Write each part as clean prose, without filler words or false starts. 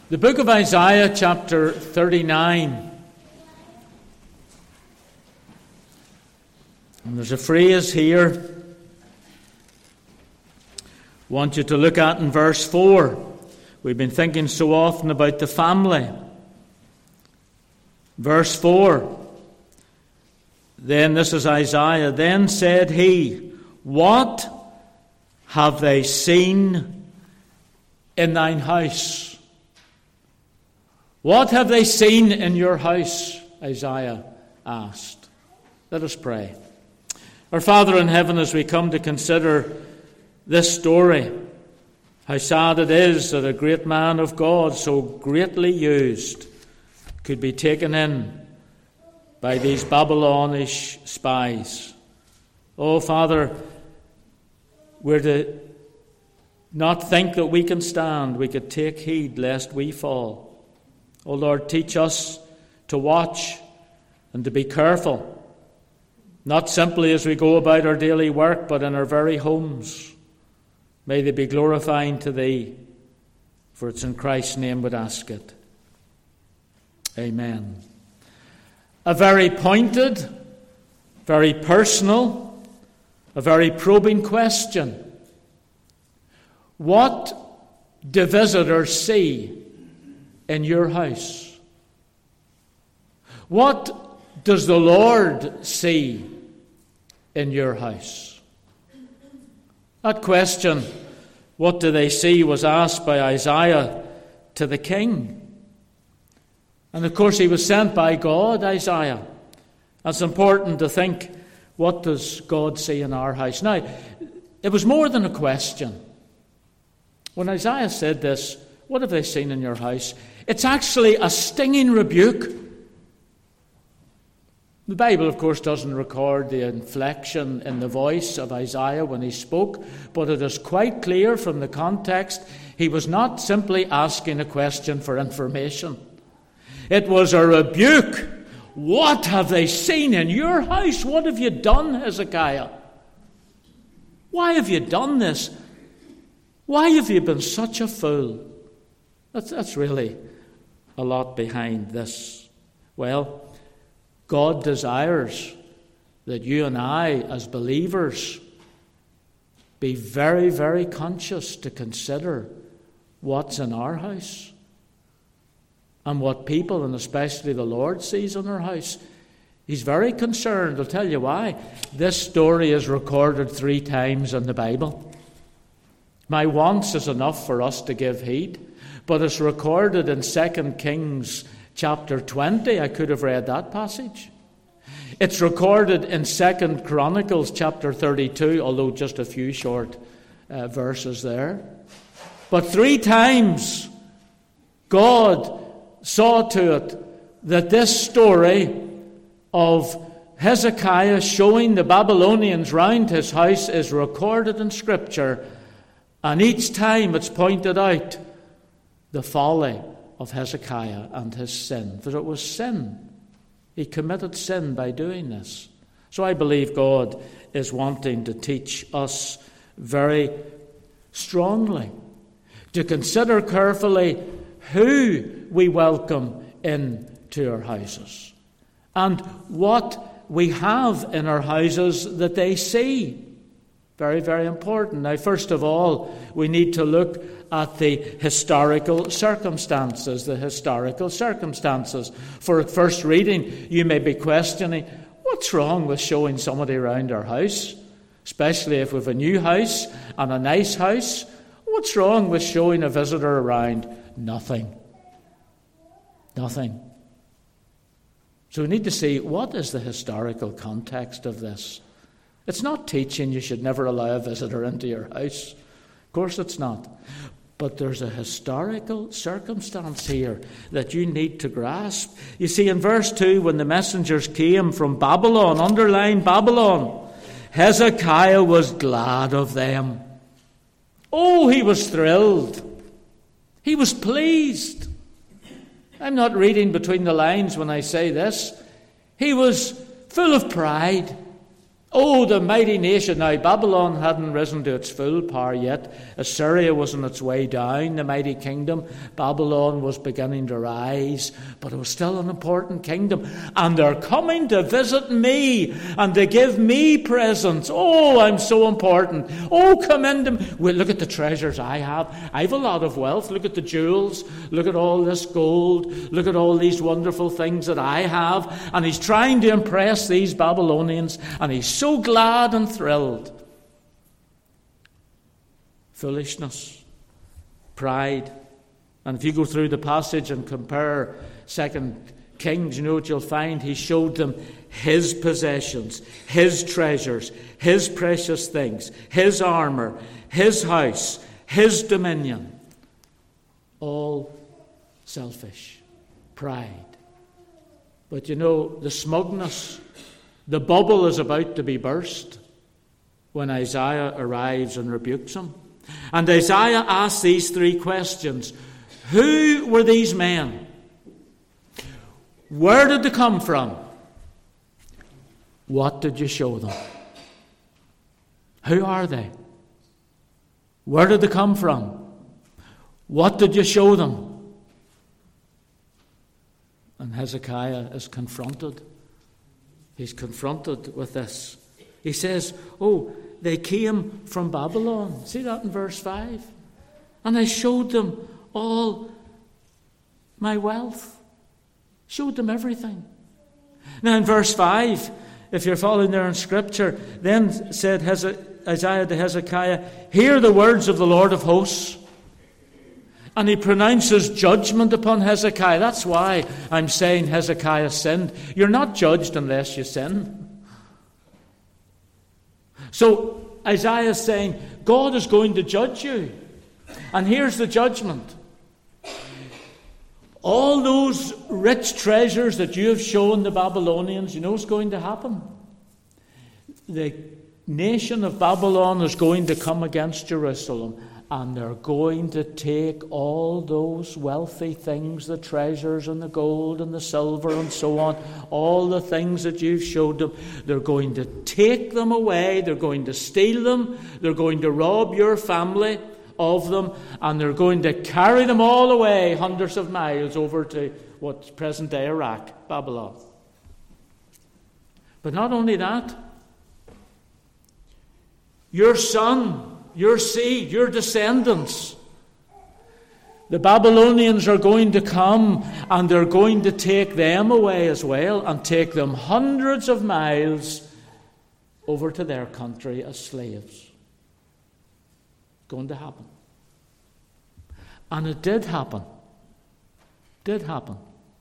The book of Isaiah, chapter 39. And there's a phrase here I want you to look at in verse 4. We've been thinking so often about the family. Verse 4. Then, this is Isaiah, then said he, what have they seen in thine house? What have they seen in your house? Isaiah asked. Let us pray. Our Father in heaven, as we come to consider this story, how sad it is that a great man of God, so greatly used, could be taken in by these Babylonish spies. Oh, Father, we're to not think that we can stand. We could take heed lest we fall. Oh, Lord, teach us to watch and to be careful, not simply as we go about our daily work, but in our very homes. May they be glorifying to Thee, for it's in Christ's name we'd ask it. Amen. A very pointed, very personal, a very probing question. What do visitors see in your house? What does the Lord see in your house? That question, what do they see, was asked by Isaiah to the king. And of course he was sent by God, Isaiah. It's important to think, what does God see in our house? Now, it was more than a question. When Isaiah said this, what have they seen in your house? It's actually a stinging rebuke. The Bible, of course, doesn't record the inflection in the voice of Isaiah when he spoke, but it is quite clear from the context he was not simply asking a question for information. It was a rebuke. What have they seen in your house? What have you done, Hezekiah? Why have you done this? Why have you been such a fool? That's really a lot behind this. Well, God desires that you and I, as believers, be very, very conscious to consider what's in our house and what people, and especially the Lord, sees in our house. He's very concerned. I'll tell you why. This story is recorded 3 times in the Bible. My once is enough for us to give heed. But it's recorded in 2 Kings chapter 20. I could have read that passage. It's recorded in 2 Chronicles chapter 32, although just a few short verses there. But 3 times God saw to it that this story of Hezekiah showing the Babylonians round his house is recorded in Scripture. And each time it's pointed out the folly of Hezekiah and his sin. For it was sin. He committed sin by doing this. So I believe God is wanting to teach us very strongly to consider carefully who we welcome into our houses and what we have in our houses that they see. Very, very important. Now, first of all, we need to look at the historical circumstances. For at first reading, you may be questioning, what's wrong with showing somebody around our house? Especially if we have a new house and a nice house. What's wrong with showing a visitor around? Nothing. So we need to see, what is the historical context of this? It's not teaching you should never allow a visitor into your house. Of course it's not. But there's a historical circumstance here that you need to grasp. You see, in verse 2, when the messengers came from Babylon, underline Babylon, Hezekiah was glad of them. Oh, he was thrilled. He was pleased. I'm not reading between the lines when I say this. He was full of pride. Oh, the mighty nation. Now, Babylon hadn't risen to its full power yet. Assyria was on its way down, the mighty kingdom. Babylon was beginning to rise, but it was still an important kingdom. And they're coming to visit me and to give me presents. Oh, I'm so important. Oh, come into me. Well, look at the treasures I have. I have a lot of wealth. Look at the jewels. Look at all this gold. Look at all these wonderful things that I have. And he's trying to impress these Babylonians, and he's so glad and thrilled. Foolishness, pride. And if you go through the passage and compare 2 Kings, you know what you'll find? He showed them his possessions, his treasures, his precious things, his armor, his house, his dominion. All selfish, pride. But you know, the smugness, the bubble is about to be burst when Isaiah arrives and rebukes him. And Isaiah asks these three questions. Who were these men? Where did they come from? What did you show them? Who are they? Where did they come from? What did you show them? And Hezekiah is confronted. He's confronted with this. He says, oh, they came from Babylon. See that in verse 5? And I showed them all my wealth. Showed them everything. Now in verse 5, if you're following there in Scripture, then said Isaiah to Hezekiah, hear the words of the Lord of hosts. And he pronounces judgment upon Hezekiah. That's why I'm saying Hezekiah sinned. You're not judged unless you sin. So Isaiah is saying, God is going to judge you. And here's the judgment. All those rich treasures that you have shown the Babylonians, you know what's going to happen? The nation of Babylon is going to come against Jerusalem. And they're going to take all those wealthy things, the treasures and the gold and the silver and so on, all the things that you've showed them. They're going to take them away. They're going to steal them. They're going to rob your family of them. And they're going to carry them all away hundreds of miles over to what's present-day Iraq, Babylon. But not only that, your son, your seed, your descendants. The Babylonians are going to come and they're going to take them away as well and take them hundreds of miles over to their country as slaves. It's going to happen. And it did happen. Did happen.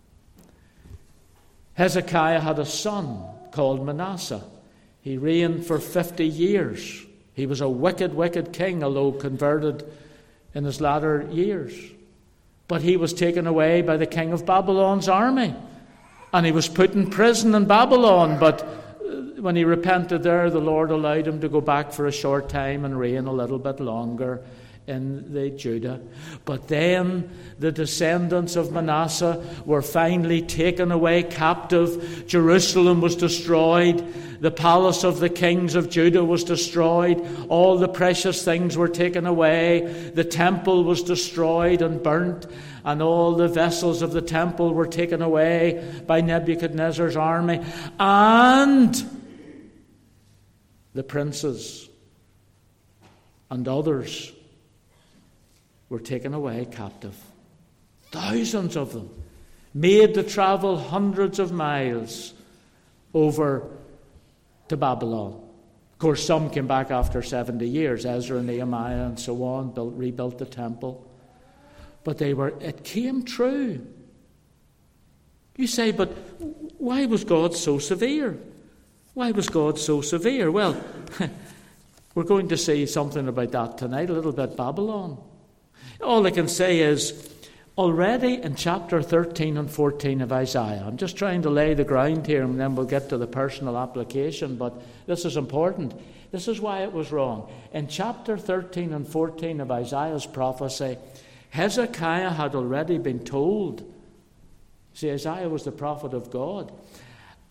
Hezekiah had a son called Manasseh. He reigned for 50 years. He was a wicked, wicked king, although converted in his latter years. But he was taken away by the king of Babylon's army. And he was put in prison in Babylon. But when he repented there, the Lord allowed him to go back for a short time and reign a little bit longer in the Judah. But then the descendants of Manasseh were finally taken away captive. Jerusalem was destroyed. The palace of the kings of Judah was destroyed. All the precious things were taken away. The temple was destroyed and burnt. And all the vessels of the temple were taken away by Nebuchadnezzar's army. And the princes and others were taken away captive. Thousands of them made to travel hundreds of miles over to Babylon. Of course, some came back after 70 years. Ezra and Nehemiah and so on rebuilt the temple. But it came true. You say, but why was God so severe? Why was God so severe? Well, we're going to say something about that tonight, a little bit Babylon. All I can say is, already in chapter 13 and 14 of Isaiah, I'm just trying to lay the ground here and then we'll get to the personal application, but this is important. This is why it was wrong. In chapter 13 and 14 of Isaiah's prophecy, Hezekiah had already been told. See, Isaiah was the prophet of God.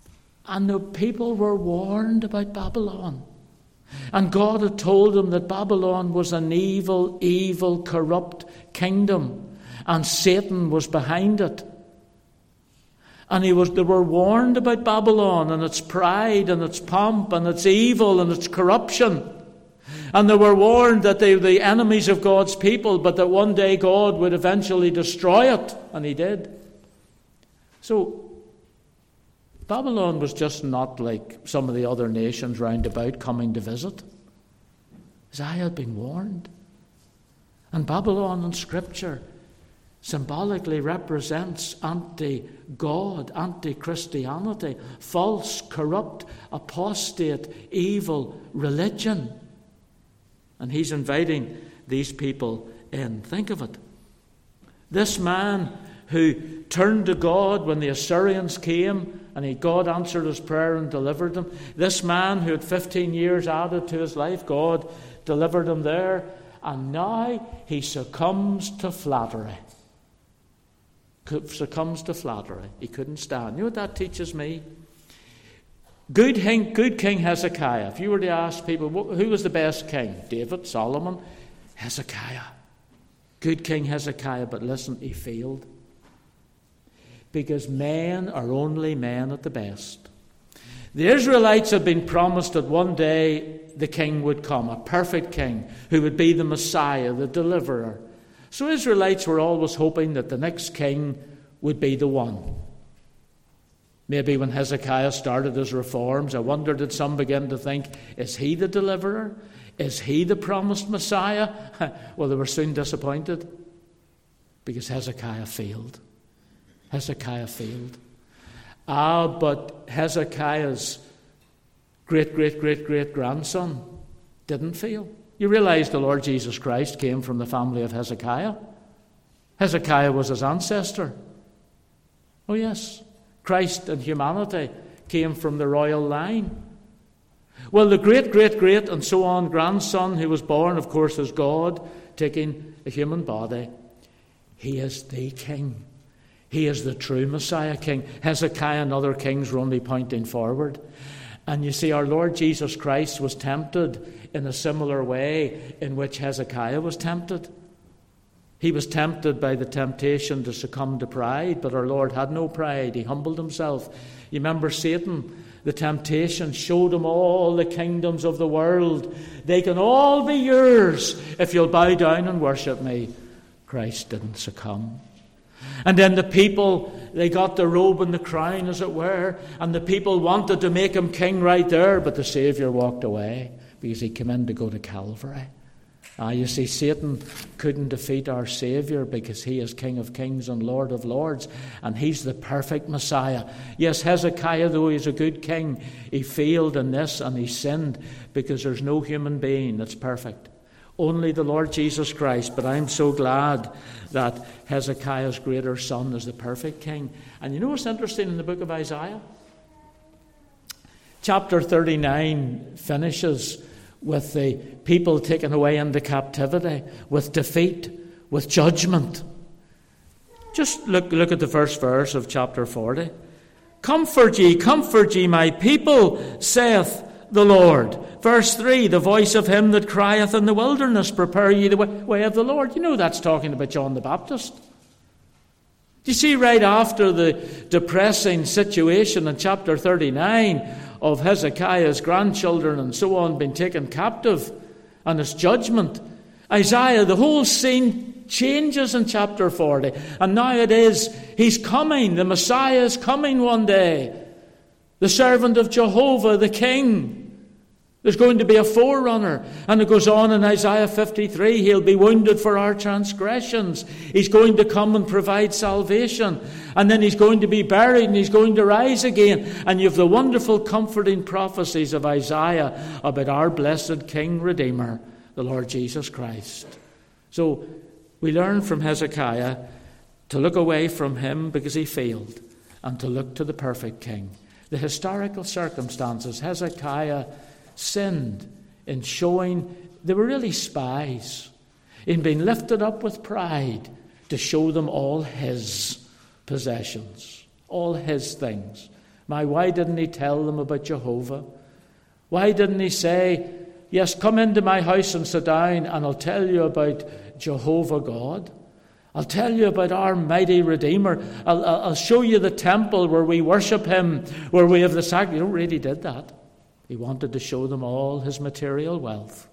And the people were warned about Babylon. And God had told them that Babylon was an evil, evil, corrupt kingdom. And Satan was behind it. And they were warned about Babylon and its pride and its pomp and its evil and its corruption. And they were warned that they were the enemies of God's people, but that one day God would eventually destroy it. And he did. So, Babylon was just not like some of the other nations round about coming to visit. Isaiah had been warned. And Babylon in Scripture symbolically represents anti-God, anti-Christianity, false, corrupt, apostate, evil religion. And he's inviting these people in. Think of it. This man who turned to God when the Assyrians came, and God answered his prayer and delivered them. This man who had 15 years added to his life, God delivered him there. And now he succumbs to flattery. He couldn't stand. You know what that teaches me? Good King Hezekiah. If you were to ask people, who was the best king? David, Solomon, Hezekiah. Good King Hezekiah, but listen, he failed. Because men are only men at the best. The Israelites had been promised that one day the king would come, a perfect king, who would be the Messiah, the deliverer. So Israelites were always hoping that the next king would be the one. Maybe when Hezekiah started his reforms, I wonder did some begin to think, is he the deliverer? Is he the promised Messiah? Well, they were soon disappointed because Hezekiah failed. But Hezekiah's great-great-great-great-grandson didn't fail. You realize the Lord Jesus Christ came from the family of Hezekiah. Hezekiah was his ancestor. Oh yes, Christ and humanity came from the royal line. Well, the great-great-great and so on grandson who was born, of course, as God, taking a human body, he is the king. He is the true Messiah king. Hezekiah and other kings were only pointing forward. And you see, our Lord Jesus Christ was tempted in a similar way in which Hezekiah was tempted. He was tempted by the temptation to succumb to pride, but our Lord had no pride. He humbled himself. You remember Satan, the temptation showed him all the kingdoms of the world. They can all be yours if you'll bow down and worship me. Christ didn't succumb. And then the people, they got the robe and the crown, as it were, and the people wanted to make him king right there, but the Saviour walked away because he came in to go to Calvary. You see, Satan couldn't defeat our Saviour because he is King of Kings and Lord of Lords, and he's the perfect Messiah. Yes, Hezekiah, though he's a good king, he failed in this and he sinned because there's no human being that's perfect. Only the Lord Jesus Christ. But I'm so glad that Hezekiah's greater son is the perfect king. And you know what's interesting in the book of Isaiah? Chapter 39 finishes with the people taken away into captivity, with defeat, with judgment. Just look at the first verse of chapter 40. Comfort ye, my people, saith the Lord. Verse 3, the voice of him that crieth in the wilderness, prepare ye the way of the Lord. You know that's talking about John the Baptist. Do you see right after the depressing situation in chapter 39 of Hezekiah's grandchildren and so on being taken captive and his judgment, Isaiah, the whole scene changes in chapter 40. And now it is, he's coming, the Messiah is coming one day. The servant of Jehovah, the King. There's going to be a forerunner. And it goes on in Isaiah 53, he'll be wounded for our transgressions. He's going to come and provide salvation. And then he's going to be buried and he's going to rise again. And you have the wonderful comforting prophecies of Isaiah about our blessed King Redeemer, the Lord Jesus Christ. So we learn from Hezekiah to look away from him because he failed and to look to the perfect King. The historical circumstances, Hezekiah sinned in showing they were really spies, in being lifted up with pride to show them all his possessions, all his things. Why didn't he tell them about Jehovah? Why didn't he say, yes, come into my house and sit down and I'll tell you about Jehovah God. I'll tell you about our mighty Redeemer. I'll show you the temple where we worship him, where we have the sacrifice. He really did that. He wanted to show them all his material wealth.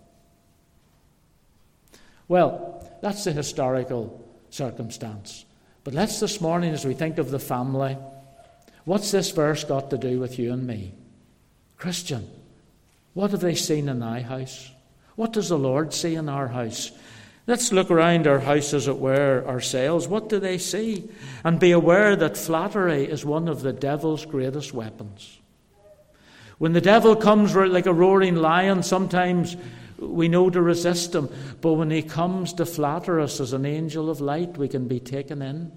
Well, that's the historical circumstance. But let's this morning, as we think of the family, what's this verse got to do with you and me? Christian, what have they seen in thy house? What does the Lord see in our house? Let's look around our house, as it were, ourselves. What do they see? And be aware that flattery is one of the devil's greatest weapons. When the devil comes like a roaring lion, sometimes we know to resist him. But when he comes to flatter us as an angel of light, we can be taken in.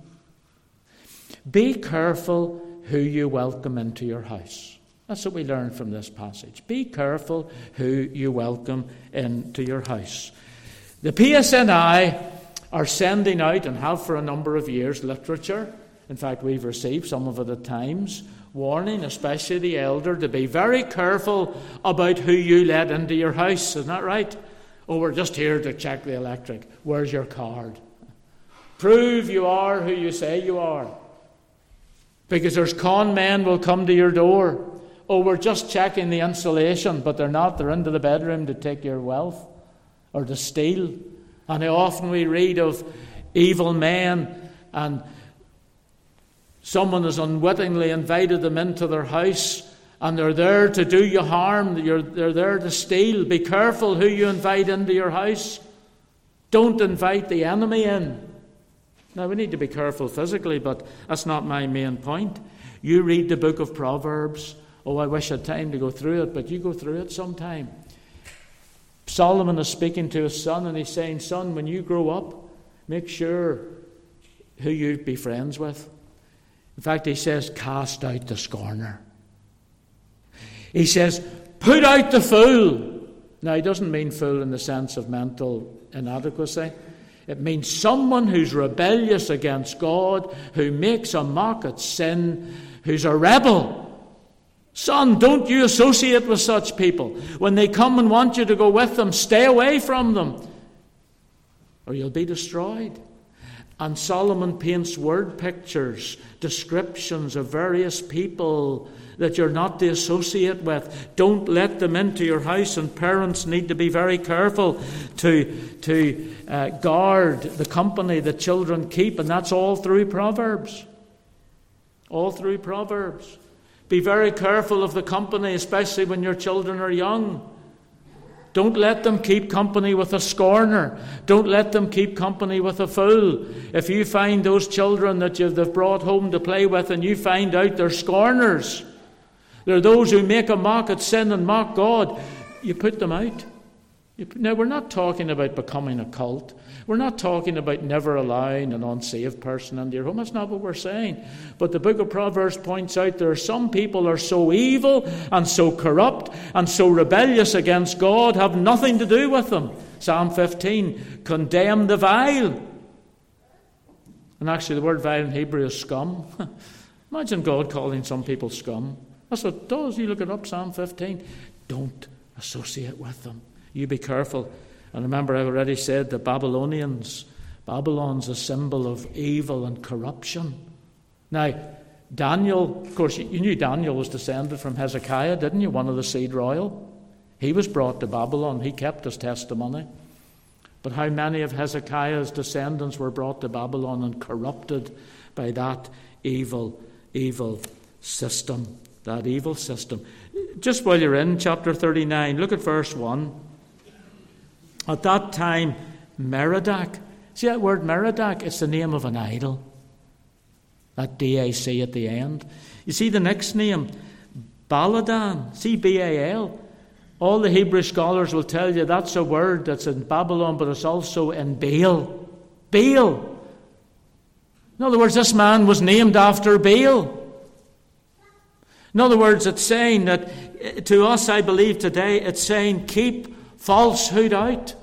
Be careful who you welcome into your house. That's what we learn from this passage. Be careful who you welcome into your house. The PSNI are sending out, and have for a number of years, literature. In fact, we've received some of it at times, warning, especially the elder, to be very careful about who you let into your house. Isn't that right? Oh, we're just here to check the electric. Where's your card? Prove you are who you say you are. Because there's con men will come to your door. Oh, we're just checking the insulation, but they're not. They're into the bedroom to take your wealth or to steal. And how often we read of evil men, and someone has unwittingly invited them into their house, and they're there to do you harm. They're there to steal. Be careful who you invite into your house. Don't invite the enemy in. Now, we need to be careful physically, but that's not my main point. You read the book of Proverbs. Oh, I wish I had time to go through it, but you go through it sometime. Solomon is speaking to his son, and he's saying, son, when you grow up, make sure who you be friends with. In fact, he says, cast out the scorner. He says, put out the fool. Now, he doesn't mean fool in the sense of mental inadequacy. It means someone who's rebellious against God, who makes a mock at sin, who's a rebel. Son, don't you associate with such people. When they come and want you to go with them, stay away from them, or you'll be destroyed. And Solomon paints word pictures, descriptions of various people that you're not to associate with. Don't let them into your house, and parents need to be very careful to guard the company that children keep, and that's all through Proverbs. All through Proverbs. Be very careful of the company, especially when your children are young. Don't let them keep company with a scorner. Don't let them keep company with a fool. If you find those children that they've brought home to play with, and you find out they're scorners, they're those who make a mock at sin and mock God, you put them out. Now, we're not talking about becoming a cult. We're not talking about never allowing an unsaved person into your home. That's not what we're saying. But the book of Proverbs points out there are some people who are so evil and so corrupt and so rebellious against God, have nothing to do with them. Psalm 15, condemn the vile. And actually the word vile in Hebrew is scum. Imagine God calling some people scum. That's what it does. You look it up, Psalm 15. Don't associate with them. You be careful. And remember, I already said the Babylon's a symbol of evil and corruption. Now, Daniel, of course, you knew Daniel was descended from Hezekiah, didn't you? One of the seed royal. He was brought to Babylon. He kept his testimony. But how many of Hezekiah's descendants were brought to Babylon and corrupted by that evil system? That evil system. Just while you're in chapter 39, look at verse 1. At that time, Merodach. See that word Merodach? It's the name of an idol. That D-A-C at the end. You see the next name, Baladan. C-B-A-L. All the Hebrew scholars will tell you that's a word that's in Babylon, but it's also in Baal. Baal. In other words, this man was named after Baal. In other words, it's saying that, to us, I believe today, it's saying keep falsehood out.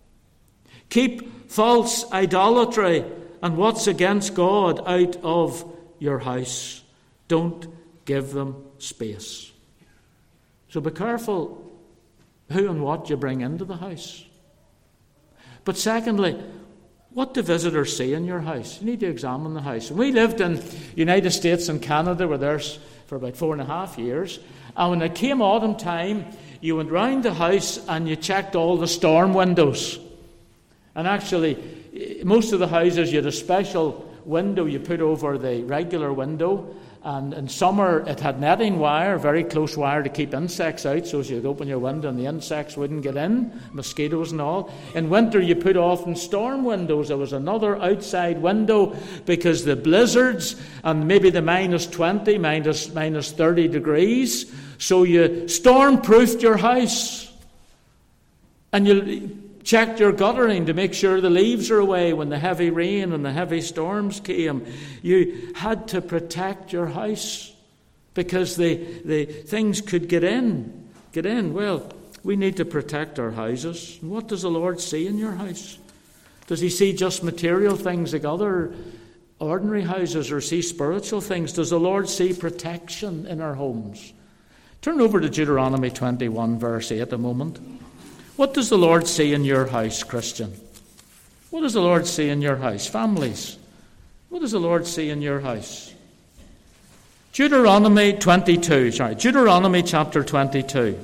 Keep false idolatry and what's against God out of your house. Don't Give them space. So be careful who and what you bring into the house. But secondly, what do visitors see in your house? You need to examine the house. When we lived in the United States and Canada, we were there for about 4.5 years. And when it came autumn time, you went round the house and you checked all the storm windows. And actually, most of the houses, you had a special window you put over the regular window. And in summer, it had netting wire, very close wire to keep insects out, so as you'd open your window and the insects wouldn't get in, mosquitoes and all. In winter, you put often storm windows. There was another outside window because the blizzards and maybe the minus 20, minus 30 degrees. So you storm-proofed your house. And you checked your guttering to make sure the leaves are away when the heavy rain and the heavy storms came. You had to protect your house because the things could get in. Well, we need to protect our houses. What does the Lord see in your house? Does he see just material things like other ordinary houses, or see spiritual things? Does the Lord see protection in our homes? Turn over to Deuteronomy 21, verse 8 a moment. What does the Lord see in your house, Christian? What does the Lord see in your house? Families, what does the Lord see in your house? Deuteronomy chapter 22.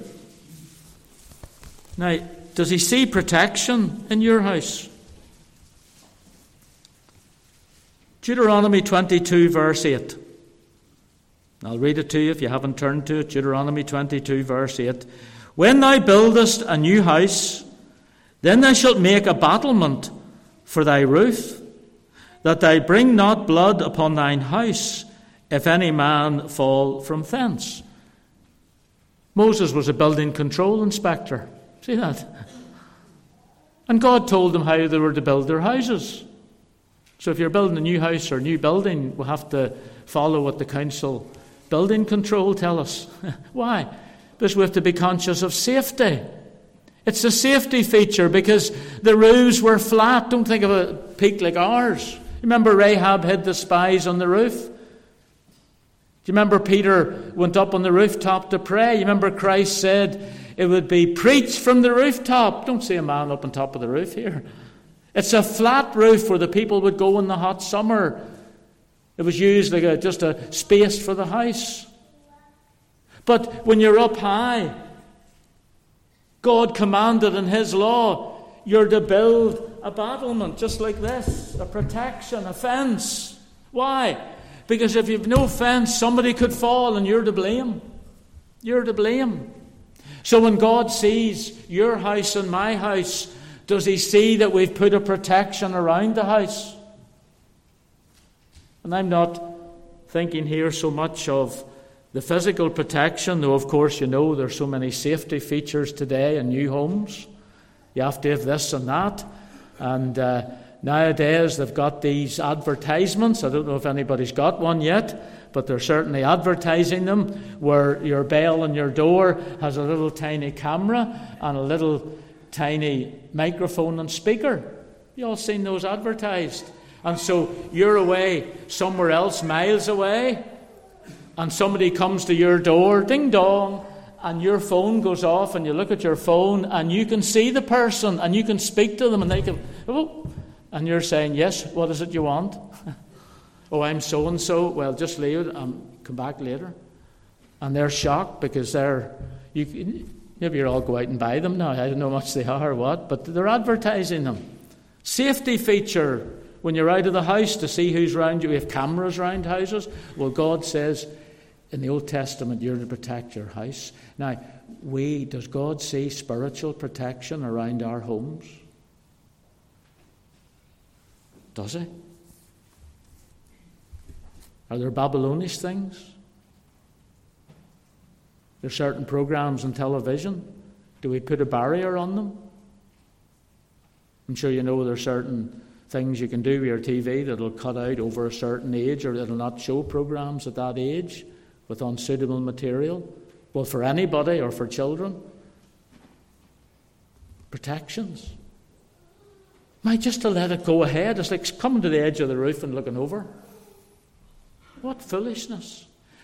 Now, does he see protection in your house? Deuteronomy 22, verse 8. I'll read it to you if you haven't turned to it. Deuteronomy 22, verse 8. When thou buildest a new house, then thou shalt make a battlement for thy roof, that thou bring not blood upon thine house, if any man fall from thence. Moses was a building control inspector. See that? And God told them how they were to build their houses. So if you're building a new house or a new building, we'll have to follow what the council building control tell us. Why? Because we have to be conscious of safety. It's a safety feature because the roofs were flat. Don't think of a peak like ours. Remember Rahab hid the spies on the roof? Do you remember Peter went up on the rooftop to pray? You remember Christ said it would be preached from the rooftop. Don't see a man up on top of the roof here. It's a flat roof where the people would go in the hot summer. It was used like just a space for the house. But when you're up high, God commanded in his law, you're to build a battlement just like this, a protection, a fence. Why? Because if you've no fence, somebody could fall and you're to blame. You're to blame. So when God sees your house and my house, does he see that we've put a protection around the house? And I'm not thinking here so much of the physical protection, though of course you know there's so many safety features today in new homes. You have to have this and that. And nowadays they've got these advertisements. I don't know if anybody's got one yet, but they're certainly advertising them, where your bell on your door has a little tiny camera and a little tiny microphone and speaker. You all seen those advertised? And so you're away somewhere else, miles away, and somebody comes to your door, ding dong, and your phone goes off, and you look at your phone, and you can see the person, and you can speak to them, and they go, oh, and you're saying, yes, what is it you want? Oh, I'm so-and-so. Well, just leave it, come back later. And they're shocked because maybe you'll all go out and buy them now. I don't know how much they are or what, but they're advertising them. Safety feature when you're out of the house to see who's around you. We have cameras around houses. Well, God says in the Old Testament you're to protect your house. Now, does God see spiritual protection around our homes? Does he? Are there Babylonish things? There's certain programs on television. Do we put a barrier on them? I'm sure you know there's certain things you can do with your TV that'll cut out over a certain age, or that'll not show programs at that age with unsuitable material. Well, for anybody or for children. Protections. Just to let it go ahead. It's like coming to the edge of the roof and looking over. What foolishness.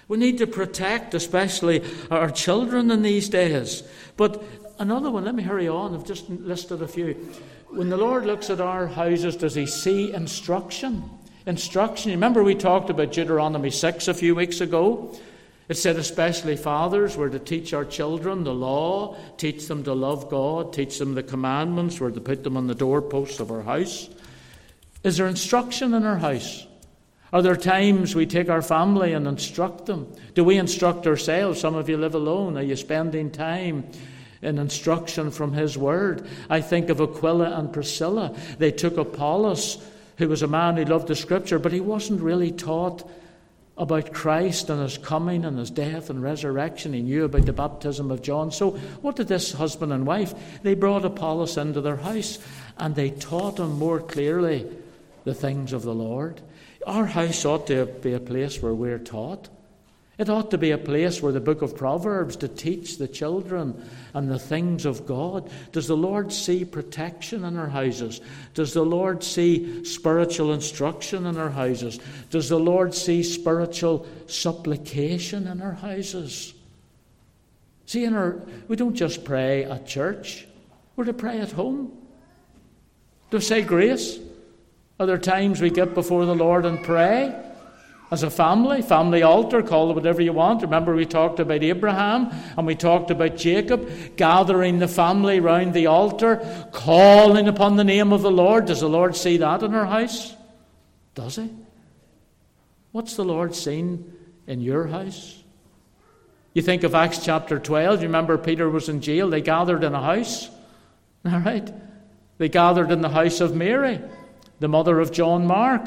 We need to protect especially our children in these days. But another one, let me hurry on, I've just listed a few. When the Lord looks at our houses, does he see instruction? Instruction. Remember we talked about Deuteronomy 6 a few weeks ago? It said especially fathers were to teach our children the law, teach them to love God, teach them the commandments, we're to put them on the doorposts of our house. Is there instruction in our house? Are there times we take our family and instruct them? Do we instruct ourselves? Some of you live alone. Are you spending time in instruction from his word? I think of Aquila and Priscilla. They took Apollos, who was a man who loved the scripture, but he wasn't really taught about Christ and his coming and his death and resurrection. He knew about the baptism of John. So what did this husband and wife? They brought Apollos into their house and they taught him more clearly the things of the Lord. Our house ought to be a place where we're taught. It ought to be a place where the book of Proverbs to teach the children and the things of God. Does the Lord see protection in our houses? Does the Lord see spiritual instruction in our houses? Does the Lord see spiritual supplication in our houses? See, we don't just pray at church. We're to pray at home. To say grace. Are there times we get before the Lord and pray? As a family altar, call it whatever you want. Remember we talked about Abraham and we talked about Jacob, gathering the family round the altar, calling upon the name of the Lord. Does the Lord see that in our house? Does he? What's the Lord seen in your house? You think of Acts chapter 12. You remember Peter was in jail. They gathered in a house. All right? They gathered in the house of Mary, the mother of John Mark.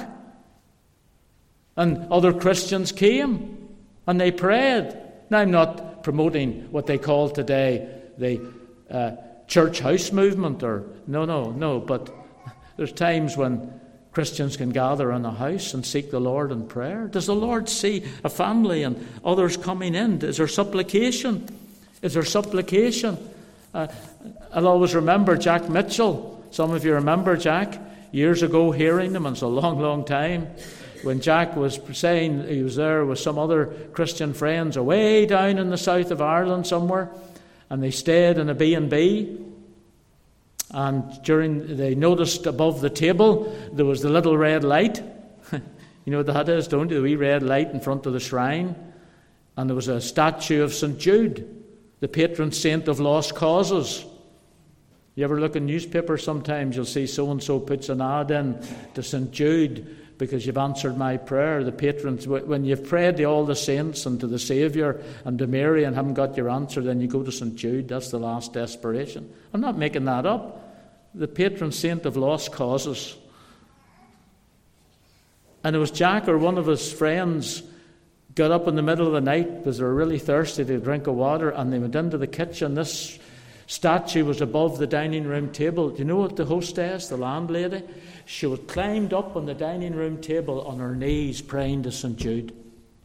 And other Christians came and they prayed. Now, I'm not promoting what they call today the church house movement or no. But there's times when Christians can gather in a house and seek the Lord in prayer. Does the Lord see a family and others coming in? Is there supplication? Is there supplication? I'll always remember Jack Mitchell. Some of you remember Jack. Years ago hearing him, and it's a long, long time. When Jack was saying he was there with some other Christian friends away down in the south of Ireland somewhere, and they stayed in a B&B, and they noticed above the table there was the little red light. You know what that is, don't you? The wee red light in front of the shrine. And there was a statue of St. Jude, the patron saint of lost causes. You ever look in newspapers sometimes, you'll see so-and-so puts an ad in to St. Jude because you've answered my prayer. The patrons, when you've prayed to all the saints and to the Saviour and to Mary and haven't got your answer, then you go to St. Jude. That's the last desperation. I'm not making that up. The patron saint of lost causes. And it was Jack or one of his friends got up in the middle of the night because they were really thirsty to drink of water, and they went into the kitchen. This statue was above the dining room table. Do you know what the hostess, the landlady, she was climbed up on the dining room table on her knees praying to St. Jude.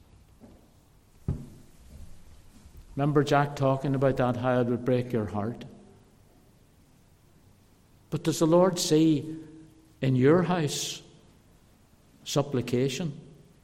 Remember Jack talking about that, how it would break your heart. But does the Lord see in your house supplication?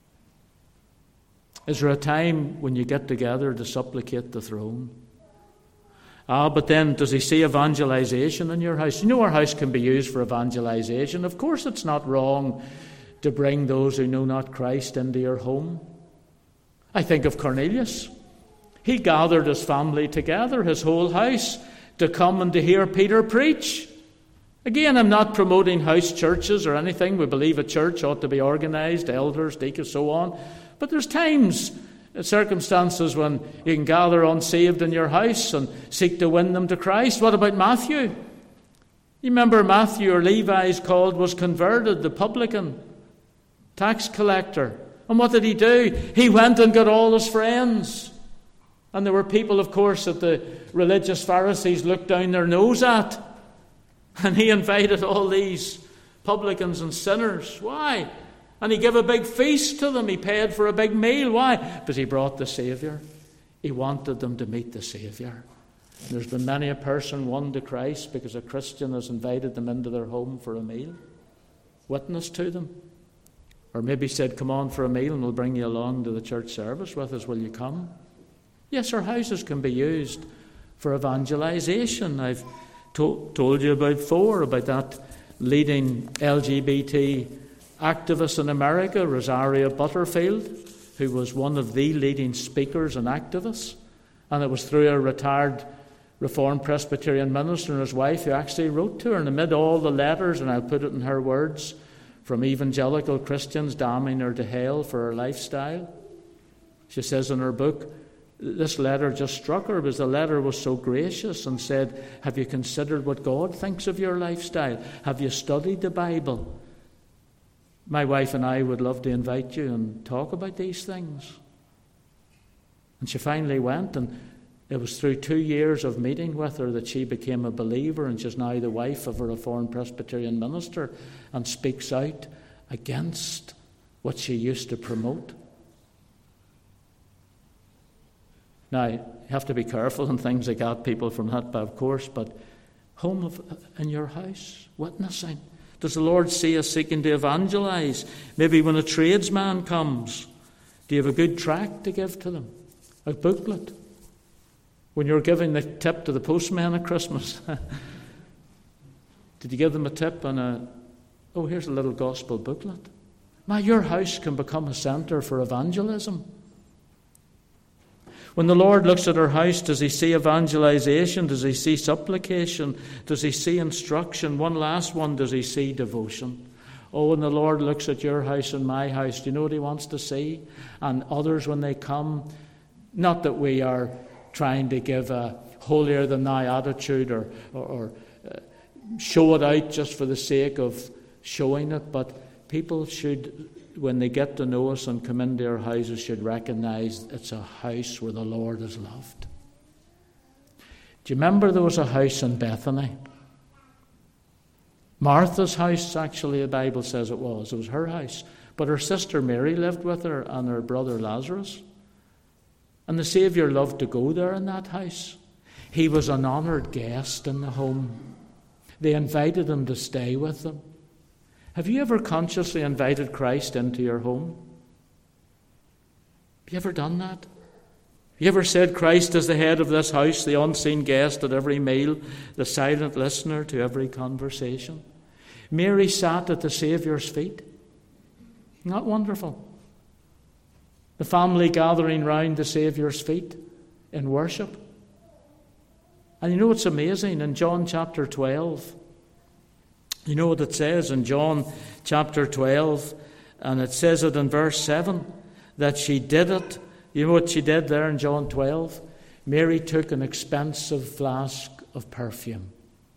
Is there a time when you get together to supplicate the throne? But then, does he see evangelization in your house? You know our house can be used for evangelization. Of course it's not wrong to bring those who know not Christ into your home. I think of Cornelius. He gathered his family together, his whole house, to come and to hear Peter preach. Again, I'm not promoting house churches or anything. We believe a church ought to be organized, elders, deacons, so on. But there's times, circumstances when you can gather unsaved in your house and seek to win them to Christ. What about Matthew? You remember Matthew, or Levi's called, was converted, the publican, tax collector. And what did he do? He went and got all his friends. And there were people, of course, that the religious Pharisees looked down their nose at. And he invited all these publicans and sinners. Why? And he gave a big feast to them. He paid for a big meal. Why? Because he brought the Saviour. He wanted them to meet the Saviour. And there's been many a person won to Christ because a Christian has invited them into their home for a meal. Witness to them. Or maybe said, come on for a meal and we'll bring you along to the church service with us. Will you come? Yes, our houses can be used for evangelization. I've told you about that leading LGBT activist in America, Rosaria Butterfield, who was one of the leading speakers and activists. And it was through a retired Reformed Presbyterian minister and his wife who actually wrote to her. And amid all the letters, and I'll put it in her words, from evangelical Christians damning her to hell for her lifestyle, she says in her book, this letter just struck her because the letter was so gracious and said, have you considered what God thinks of your lifestyle? Have you studied the Bible? My wife and I would love to invite you and talk about these things. And she finally went, and it was through 2 years of meeting with her that she became a believer, and she's now the wife of a Reformed Presbyterian minister and speaks out against what she used to promote. Now, you have to be careful in things like that, people from that, of course, but in your house, witnessing. Does the Lord see us seeking to evangelize? Maybe when a tradesman comes, do you have a good tract to give to them? A booklet? When you're giving the tip to the postman at Christmas, did you give them a tip and here's a little gospel booklet? Now, your house can become a centre for evangelism. When the Lord looks at our house, does he see evangelization? Does he see supplication? Does he see instruction? One last one, does he see devotion? Oh, when the Lord looks at your house and my house, do you know what he wants to see? And others when they come, not that we are trying to give a holier-than-thou attitude or show it out just for the sake of showing it, but people should, when they get to know us and come into our houses, should recognize it's a house where the Lord is loved. Do you remember there was a house in Bethany? Martha's house, actually, the Bible says it was. It was her house. But her sister Mary lived with her and her brother Lazarus. And the Saviour loved to go there in that house. He was an honoured guest in the home. They invited him to stay with them. Have you ever consciously invited Christ into your home? Have you ever done that? Have you ever said, Christ is the head of this house, the unseen guest at every meal, the silent listener to every conversation? Mary sat at the Saviour's feet. Isn't that wonderful? The family gathering round the Saviour's feet in worship. And you know what's amazing? In John chapter 12, you know what it says in John chapter 12, and it says it in verse 7, that she did it. You know what she did there in John 12? Mary took an expensive flask of perfume.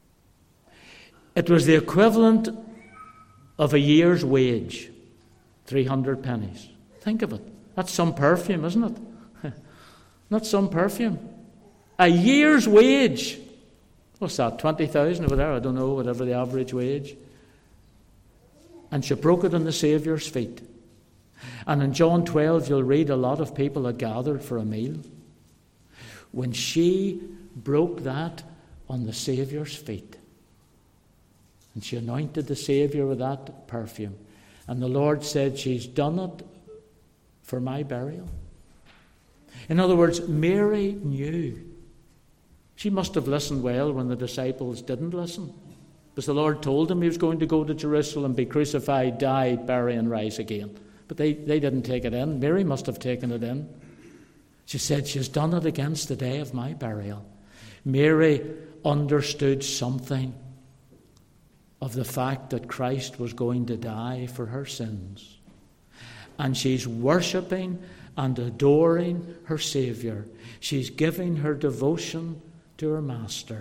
It was the equivalent of a year's wage, 300 pennies. Think of it. That's some perfume, isn't it? Not some perfume. A year's wage. What's that, 20,000 over there? I don't know, whatever the average wage. And she broke it on the Saviour's feet. And in John 12, you'll read a lot of people had gathered for a meal. When she broke that on the Saviour's feet, and she anointed the Saviour with that perfume, and the Lord said, she's done it for my burial. In other words, Mary knew. She must have listened well when the disciples didn't listen. Because the Lord told them he was going to go to Jerusalem, be crucified, die, bury, and rise again. But they didn't take it in. Mary must have taken it in. She said, she's done it against the day of my burial. Mary understood something of the fact that Christ was going to die for her sins. And she's worshipping and adoring her Saviour. She's giving her devotion to her Master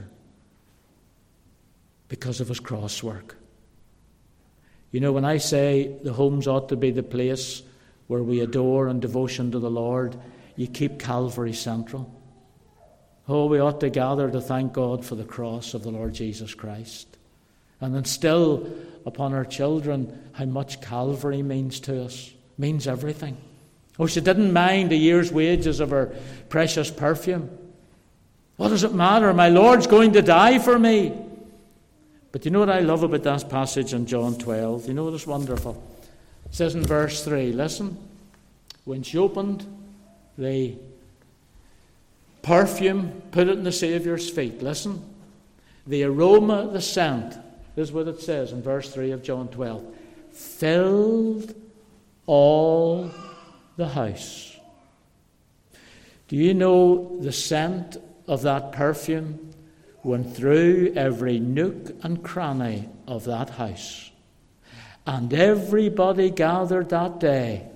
because of his cross work. You know, when I say the homes ought to be the place where we adore and devotion to the Lord, you keep Calvary central. Oh, we ought to gather to thank God for the cross of the Lord Jesus Christ. And instill upon our children how much Calvary means to us. Means everything. Oh, she didn't mind a year's wages of her precious perfume. What does it matter? My Lord's going to die for me. But you know what I love about that passage in John 12? You know what is wonderful? says in verse 3, listen, when she opened the perfume, put it in the Saviour's feet, listen, the aroma, the scent, this is what it says in verse 3 of John 12, filled all the house. Do you know the scent of that perfume went through every nook and cranny of that house? And everybody gathered that day.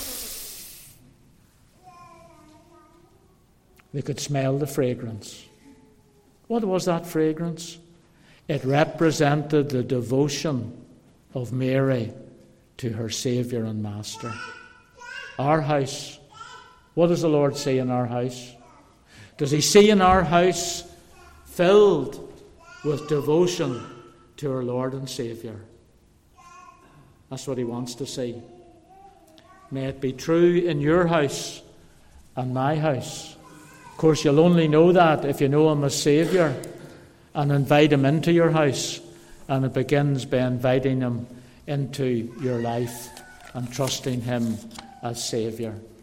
They could smell the fragrance. What was that fragrance? It represented the devotion of Mary to her Saviour and Master. Our house. What does the Lord see in our house? Does he see in our house filled with devotion to our Lord and Saviour? That's what he wants to see. May it be true in your house and my house. Of course, you'll only know that if you know him as Saviour and invite him into your house. And it begins by inviting him into your life and trusting him as Saviour.